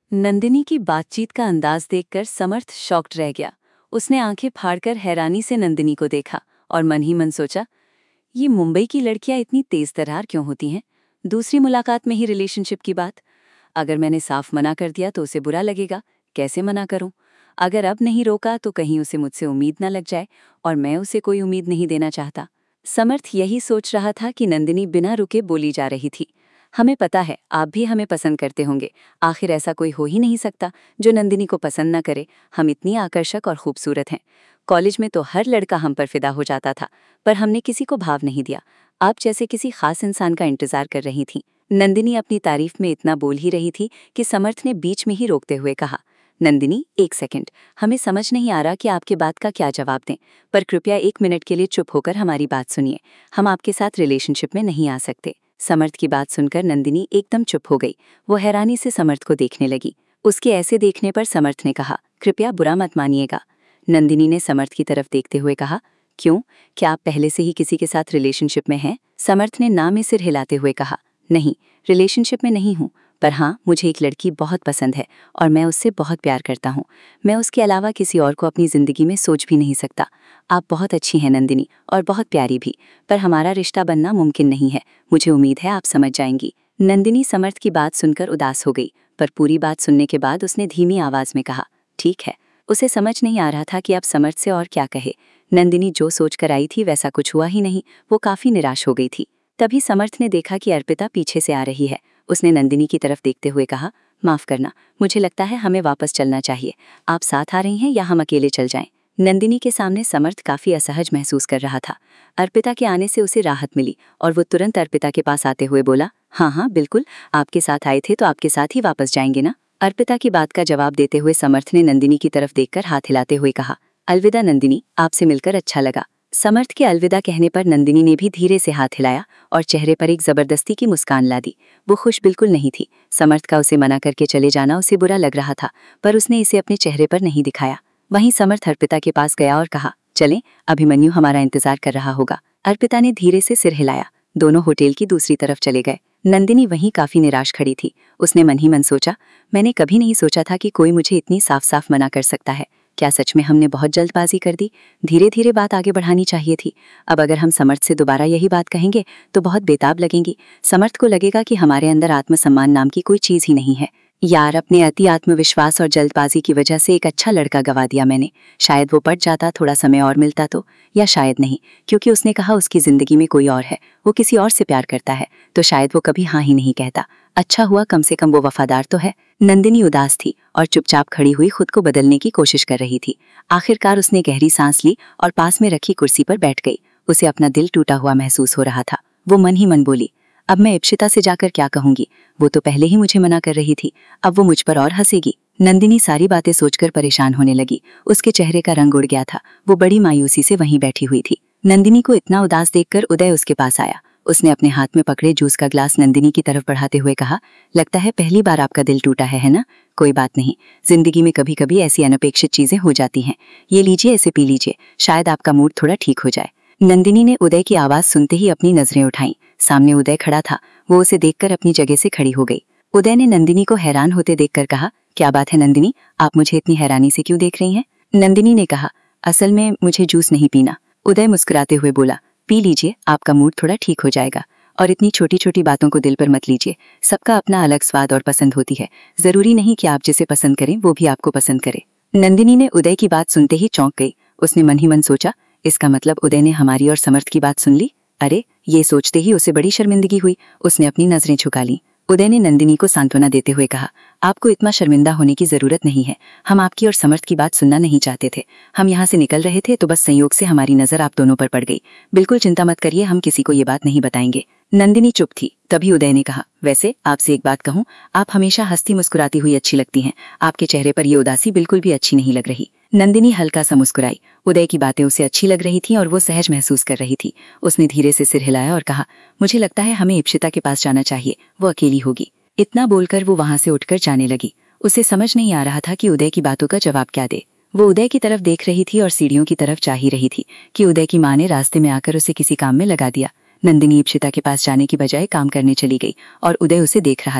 नंदिनी की बातचीत का अंदाज देखकर समर्थ शॉक्ड रह गया। उसने आंखें फाड़कर हैरानी से नंदिनी को देखा और मन ही मन सोचा, ये मुंबई की लड़कियां इतनी तेज तर्रार क्यों होती हैं? दूसरी मुलाकात में ही रिलेशनशिप की बात। अगर मैंने साफ मना कर दिया तो उसे बुरा लगेगा। कैसे मना करूं? अगर अब नहीं रोका तो कहीं उसे मुझसे उम्मीद न लग जाए, और मैं उसे कोई उम्मीद नहीं देना चाहता। समर्थ यही सोच रहा था कि नंदिनी बिना रुके बोली जा रही थी। हमें पता है, आप भी हमें पसंद करते होंगे। आखिर ऐसा कोई हो ही नहीं सकता जो नंदिनी को पसंद न करे। हम इतनी आकर्षक और खूबसूरत हैं। कॉलेज में तो हर लड़का हम पर फिदा हो जाता था, पर हमने किसी को भाव नहीं दिया। आप जैसे किसी खास इंसान का इंतजार कर रही थी। नंदिनी अपनी तारीफ में इतना बोल ही रही थी कि समर्थ ने बीच में ही रोकते हुए कहा, नंदिनी, एक सेकंड। हमें समझ नहीं आ रहा कि आपके बात का क्या जवाब दें, पर कृपया 1 मिनट के लिए चुप होकर हमारी बात सुनिए। हम आपके साथ रिलेशनशिप में नहीं आ सकते। समर्थ की बात सुनकर नंदिनी एकदम चुप हो गई। वो हैरानी से समर्थ को देखने लगी। उसके ऐसे देखने पर समर्थ ने कहा, कृपया बुरा मत मानिएगा। नंदिनी ने समर्थ की तरफ देखते हुए कहा, क्यों, क्या आप पहले से ही किसी के साथ रिलेशनशिप में हैं? समर्थ ने ना में सिर हिलाते हुए कहा, नहीं, रिलेशनशिप में नहीं हूँ, पर हाँ, मुझे एक लड़की बहुत पसंद है और मैं उससे बहुत प्यार करता हूँ। मैं उसके अलावा किसी और को अपनी ज़िंदगी में सोच भी नहीं सकता। आप बहुत अच्छी हैं नंदिनी, और बहुत प्यारी भी, पर हमारा रिश्ता बनना मुमकिन नहीं है। मुझे उम्मीद है आप समझ जाएंगी। नंदिनी समर्थ की बात सुनकर उदास हो गई, पर पूरी बात सुनने के बाद उसने धीमी आवाज़ में कहा, ठीक है। उसे समझ नहीं आ रहा था कि अब समर्थ से और क्या कहे। नंदिनी जो सोच कर आई थी वैसा कुछ हुआ ही नहीं। वो काफ़ी निराश हो गई थी। तभी समर्थ ने देखा कि अर्पिता पीछे से आ रही है। उसने नंदिनी की तरफ देखते हुए कहा, माफ़ करना, मुझे लगता है हमें वापस चलना चाहिए। आप साथ आ रही हैं या हम अकेले चल जाएं? नंदिनी के सामने समर्थ काफ़ी असहज महसूस कर रहा था। अर्पिता के आने से उसे राहत मिली और वो तुरंत अर्पिता के पास आते हुए बोला, हाँ हाँ बिल्कुल, आपके साथ आए थे तो आपके साथ ही वापस जाएंगे ना? अर्पिता की बात का जवाब देते हुए समर्थ ने नंदिनी की तरफ देखकर हाथ हिलाते हुए कहा, अलविदा नंदिनी, आपसे मिलकर अच्छा लगा। समर्थ के अलविदा कहने पर नंदिनी ने भी धीरे से हाथ हिलाया और चेहरे पर एक जबरदस्ती की मुस्कान ला दी। वो खुश बिल्कुल नहीं थी। समर्थ का उसे मना करके चले जाना उसे बुरा लग रहा था, पर उसने इसे अपने चेहरे पर नहीं दिखाया। वहीं समर्थ अर्पिता के पास गया और कहा, चलें, अभिमन्यु हमारा इंतजार कर रहा होगा। अर्पिता ने धीरे से सिर हिलाया। दोनों होटल की दूसरी तरफ चले गए। नंदिनी वहीं काफी निराश खड़ी थी। उसने मन ही मन सोचा, मैंने कभी नहीं सोचा था कि कोई मुझे इतनी साफ साफ मना कर सकता है। क्या सच में हमने बहुत जल्दबाजी कर दी? धीरे धीरे बात आगे बढ़ानी चाहिए थी। अब अगर हम समर्थ से दोबारा यही बात कहेंगे तो बहुत बेताब लगेंगी। समर्थ को लगेगा कि हमारे अंदर आत्मसम्मान नाम की कोई चीज ही नहीं है। यार, अपने अति आत्मविश्वास और जल्दबाजी की वजह से एक अच्छा लड़का गवा दिया मैंने। शायद वो पट जाता, थोड़ा समय और मिलता तो, या शायद नहीं, क्योंकि उसने कहा उसकी जिंदगी में कोई और है, वो किसी और से प्यार करता है, तो शायद वो कभी हाँ ही नहीं कहता। अच्छा हुआ, कम से कम वो वफादार तो है। नंदिनी उदास थी और चुपचाप खड़ी हुई खुद को बदलने की कोशिश कर रही थी। आखिरकार उसने गहरी सांस ली और पास में रखी कुर्सी पर बैठ गई। उसे अपना दिल टूटा हुआ महसूस हो रहा था। वो मन ही मन बोली, अब मैं इप्शिता से जाकर क्या कहूंगी? वो तो पहले ही मुझे मना कर रही थी, अब वो मुझ पर और हंसेगी। नंदिनी सारी बातें सोचकर परेशान होने लगी। उसके चेहरे का रंग उड़ गया था। वो बड़ी मायूसी से वहीं बैठी हुई थी। नंदिनी को इतना उदास देखकर उदय उसके पास आया। उसने अपने हाथ में पकड़े जूस का ग्लास नंदिनी की तरफ बढ़ाते हुए कहा, लगता है पहली बार आपका दिल टूटा है ना? कोई बात नहीं, जिंदगी में कभी कभी ऐसी अनपेक्षित चीजें हो जाती हैं। ये लीजिए, इसे पी लीजिए, शायद आपका मूड थोड़ा ठीक हो जाए। नंदिनी ने उदय की आवाज सुनते ही अपनी नजरें उठाईं। सामने उदय खड़ा था। वो उसे देखकर अपनी जगह से खड़ी हो गई। उदय ने नंदिनी को हैरान होते देखकर कहा, क्या बात है नंदिनी, आप मुझे इतनी हैरानी से क्यों देख रही हैं? नंदिनी ने कहा, असल में मुझे जूस नहीं पीना। उदय मुस्कुराते हुए बोला, पी लीजिए, आपका मूड थोड़ा ठीक हो जाएगा। और इतनी छोटी छोटी बातों को दिल पर मत लीजिए। सबका अपना अलग स्वाद और पसंद होती है। जरूरी नहीं कि आप जिसे पसंद करें वो भी आपको पसंद करे। नंदिनी ने उदय की बात सुनते ही चौंक गई। उसने मन ही मन सोचा, इसका मतलब उदय ने हमारी और समर्थ की बात सुन ली। अरे, ये सोचते ही उसे बड़ी शर्मिंदगी हुई। उसने अपनी नजरें झुका ली। उदय ने नंदिनी को सांत्वना देते हुए कहा, आपको इतना शर्मिंदा होने की जरूरत नहीं है। हम आपकी और समर्थ की बात सुनना नहीं चाहते थे। हम यहाँ से निकल रहे थे तो बस संयोग से हमारी नजर आप दोनों पर पड़ गई। बिल्कुल चिंता मत करिए, हम किसी को ये बात नहीं बताएंगे। नंदिनी चुप थी। तभी उदय ने कहा, वैसे आपसे एक बात कहूँ, आप हमेशा हंसती मुस्कुराती हुई अच्छी लगती हैं। आपके चेहरे पर ये उदासी बिल्कुल भी अच्छी नहीं लग रही। नंदिनी हल्का सा मुस्कुराई। उदय की बातें उसे अच्छी लग रही थीं और वो सहज महसूस कर रही थी। उसने धीरे से सिर हिलाया और कहा, मुझे लगता है हमें इप्शिता के पास जाना चाहिए, वो अकेली होगी। इतना बोलकर वो वहां से उठकर जाने लगी। उसे समझ नहीं आ रहा था कि उदय की बातों का जवाब क्या दे। वो उदय की तरफ देख रही थी और सीढ़ियों की तरफ जा ही रही थी कि उदय की माँ ने रास्ते में आकर उसे किसी काम में लगा दिया। नंदिनी इप्शिता के पास जाने की बजाय काम करने चली गई और उदय उसे देख रहा था।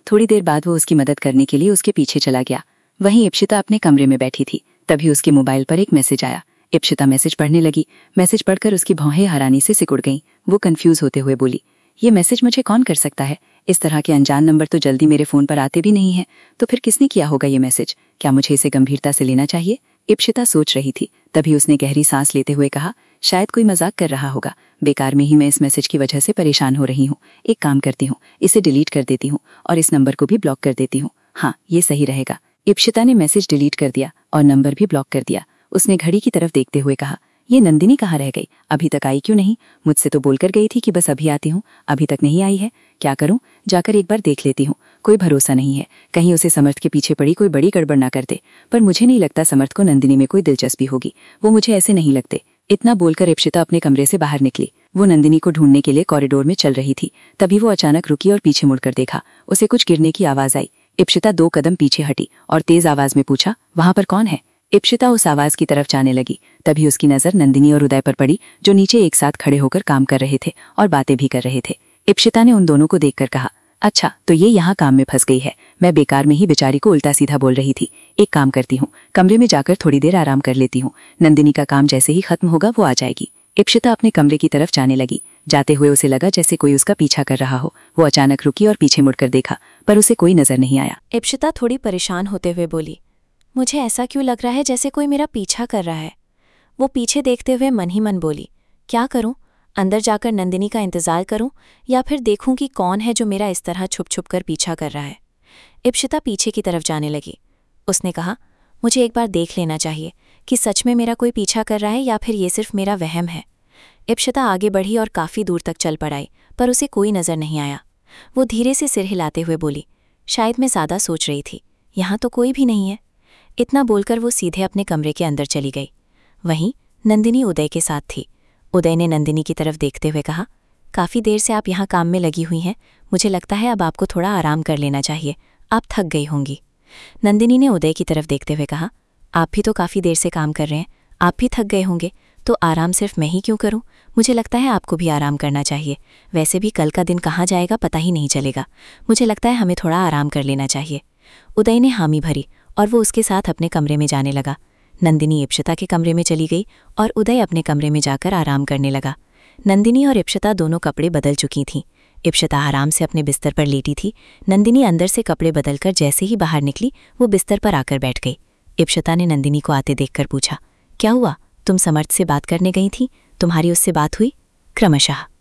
थोड़ी देर बाद वो उसकी मदद करने के लिए उसके पीछे चला गया। वहीं इप्शिता अपने कमरे में बैठी थी। तभी उसके मोबाइल पर एक मैसेज आया। इप्शिता मैसेज पढ़ने लगी। मैसेज पढ़कर उसकी भौहें हैरानी से सिकुड़ गईं। वो कंफ्यूज होते हुए बोली, ये मैसेज मुझे कौन कर सकता है? इस तरह के अनजान नंबर तो जल्दी मेरे फोन पर आते भी नहीं हैं। तो फिर किसने किया होगा ये मैसेज? क्या मुझे इसे गंभीरता से लेना चाहिए? इप्शिता सोच रही थी। तभी उसने गहरी सांस लेते हुए कहा, शायद कोई मजाक कर रहा होगा। बेकार में ही मैं इस मैसेज की वजह से परेशान हो रही हूँ। एक काम करती हूँ, इसे डिलीट कर देती हूँ और इस नंबर को भी ब्लॉक कर देती हूँ। हाँ, ये सही रहेगा। इप्शिता ने मैसेज डिलीट कर दिया और नंबर भी ब्लॉक कर दिया। उसने घड़ी की तरफ देखते हुए कहा, ये नंदिनी कहाँ रह गई? अभी तक आई क्यों नहीं? मुझसे तो बोलकर गई थी कि बस अभी आती हूँ, अभी तक नहीं आई है। क्या करूँ? जाकर एक बार देख लेती हूँ। कोई भरोसा नहीं है, कहीं उसे समर्थ के पीछे पड़ी कोई बड़ी गड़बड़ ना कर दे। पर मुझे नहीं लगता समर्थ को नंदिनी में कोई दिलचस्पी होगी। वो मुझे ऐसे नहीं लगते। इतना बोलकर इप्शिता अपने कमरे से बाहर निकली। वो नंदिनी को ढूंढने के लिए कॉरिडोर में चल रही थी। तभी वो अचानक रुकी और पीछे मुड़कर देखा। उसे कुछ गिरने की आवाज आई। इप्शिता 2 कदम पीछे हटी और तेज आवाज में पूछा, वहां पर कौन है? इप्शिता उस आवाज की तरफ जाने लगी। तभी उसकी नजर नंदिनी और उदय पर पड़ी, जो नीचे एक साथ खड़े होकर काम कर रहे थे और बातें भी कर रहे थे। इप्शिता ने उन दोनों को देखकर कहा, अच्छा तो ये यहाँ काम में फंस गई है। मैं बेकार में ही बेचारी को उल्टा सीधा बोल रही थी। एक काम करती हूँ, कमरे में जाकर थोड़ी देर आराम कर लेती हूँ। नंदिनी का काम जैसे ही खत्म होगा वो आ जाएगी। इप्शिता अपने कमरे की तरफ जाने लगी। जाते हुए उसे लगा जैसे कोई उसका पीछा कर रहा हो। वो अचानक रुकी और पीछे मुड़कर देखा, पर उसे कोई नजर नहीं आया। इप्शिता थोड़ी परेशान होते हुए बोली, मुझे ऐसा क्यों लग रहा है जैसे कोई मेरा पीछा कर रहा है। वो पीछे देखते हुए मन ही मन बोली, क्या करूं? अंदर जाकर नंदिनी का इंतजार करूं या फिर देखूं कि कौन है जो मेरा इस तरह छुप छुप कर पीछा कर रहा है। इप्शिता पीछे की तरफ जाने लगी। उसने कहा, मुझे एक बार देख लेना चाहिए कि सच में मेरा कोई पीछा कर रहा है या फिर ये सिर्फ मेरा वहम है। इप्शिता आगे बढ़ी और काफ़ी दूर तक चल पड़ाई, पर उसे कोई नज़र नहीं आया। वो धीरे से सिर हिलाते हुए बोली, शायद मैं ज़्यादा सोच रही थी, यहाँ तो कोई भी नहीं है। इतना बोलकर वो सीधे अपने कमरे के अंदर चली गई। वहीं नंदिनी उदय के साथ थी। उदय ने नंदिनी की तरफ देखते हुए कहा, काफ़ी देर से आप यहाँ काम में लगी हुई हैं, मुझे लगता है अब आपको थोड़ा आराम कर लेना चाहिए, आप थक गई होंगी। नंदिनी ने उदय की तरफ देखते हुए कहा, आप भी तो काफ़ी देर से काम कर रहे हैं, आप भी थक गए होंगे, तो आराम सिर्फ मैं ही क्यों करूं? मुझे लगता है आपको भी आराम करना चाहिए। वैसे भी कल का दिन कहाँ जाएगा पता ही नहीं चलेगा। मुझे लगता है हमें थोड़ा आराम कर लेना चाहिए। उदय ने हामी भरी और वो उसके साथ अपने कमरे में जाने लगा। नंदिनी इप्शिता के कमरे में चली गई और उदय अपने कमरे में जाकर आराम करने लगा। नंदिनी और इप्शिता दोनों कपड़े बदल चुकी थीं। इप्शिता आराम से अपने बिस्तर पर लेटी थी। नंदिनी अंदर से कपड़े बदलकर जैसे ही बाहर निकली, वो बिस्तर पर आकर बैठ गई। इप्शिता ने नंदिनी को आते देखकर पूछा, क्या हुआ? तुम समर्थ से बात करने गई थी? तुम्हारी उससे बात हुई? क्रमशः